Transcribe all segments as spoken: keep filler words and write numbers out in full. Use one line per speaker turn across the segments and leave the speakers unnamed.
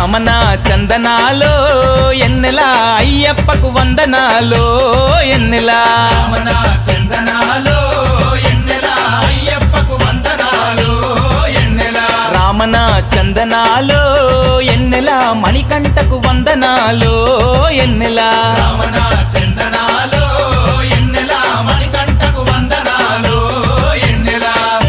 రామన చందనాలో ఎన్నెల అయ్యప్పకు వందనాలో ఎన్నెల
రామన చందనాలో ఎన్నెల అయ్యప్పకు వందనాలు ఎన్నెల
రామన చందనాలో ఎన్నెల మణికంఠకు వందనాలో ఎన్నెల
రామన చందనాలో ఎన్నెల మణికంఠకు వందనాలు ఎన్నెల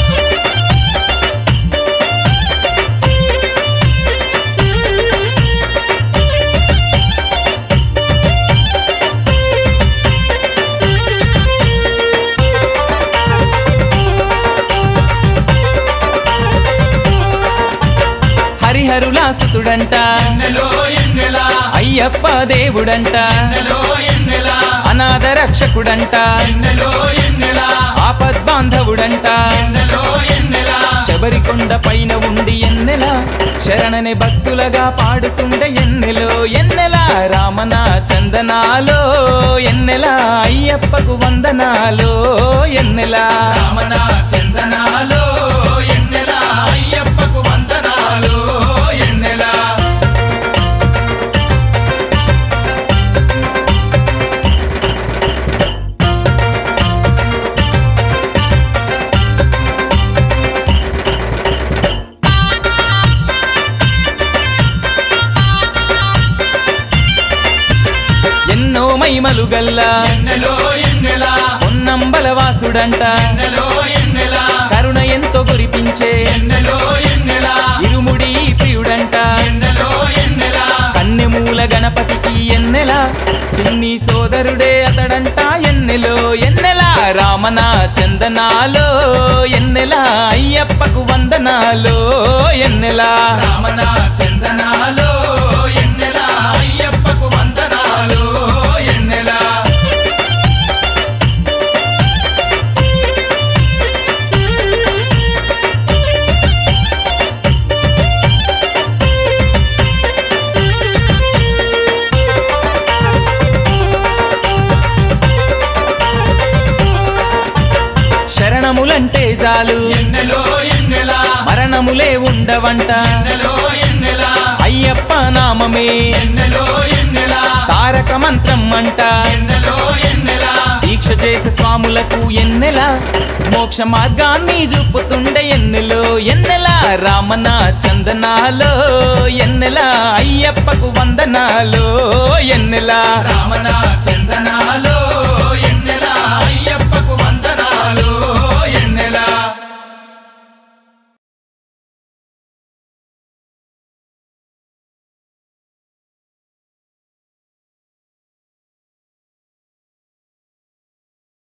హరిహరులా సుతుడంట
ఎన్నెలో ఎన్నెల
అయ్యప్ప దేవుడంట
ఎన్నెలో ఎన్నెల
అనాథ రక్షకుడంట
ఎన్నెలో ఎన్నెల
ఆపద్బాంధవుడంట
ఎన్నెలో ఎన్నెల
శబరికొండ పైన ఉండి ఎన్నెల శరణని భక్తులగా పాడుతుండే ఎన్నెలో ఎన్నెల రామన చందనాలో ఎన్నెల అయ్యప్పకు వందనాలో ఎన్నెల
రామన చందనాలో ఎన్నెల అయ్యప్పకు వందనాలు ఎన్నెల
ఎన్నో మైమలు గల్లా
ఎన్నెలో ఎన్నెల
పొన్నంబలవాసుడంట
ఎన్నెలో ఎన్నెల
కరుణ ఎంతో గురిపించే
ఎన్నెలో ఎన్నెల
ఇరుముడి ప్రియుడంట
ఎన్నెలో ఎన్నెల
కన్నెమూల గణపతికి ఎన్నెల చిన్ని సోదరుడే అతడంట ఎన్నెలో ఎన్నెల రామన చందనాలో ఎన్నెల అయ్యప్పకు వందనాలో ఎన్నెల
రామన చందనాలో ఎన్నెల అయ్యప్పకు వందనాలు ఎన్నెల
శరణములంటే చాలు
ఎన్నెలో ఎన్నెల
మరణములే ఉండవంట
ఎన్నెలో ఎన్నెల
అయ్యప్ప నామమే
ఎన్నెలో ఎన్నెల
తారక మంత్రం అంట
ఎన్నెలో ఎన్నెల
దీక్ష చేసే స్వాములకు ఎన్నెల మోక్ష మార్గాన్ని చూపుతుండే ఎన్నెలో ఎన్నెల రామన చందనాలో ఎన్నెల అయ్యప్పకు వందనాలో ఎన్నెల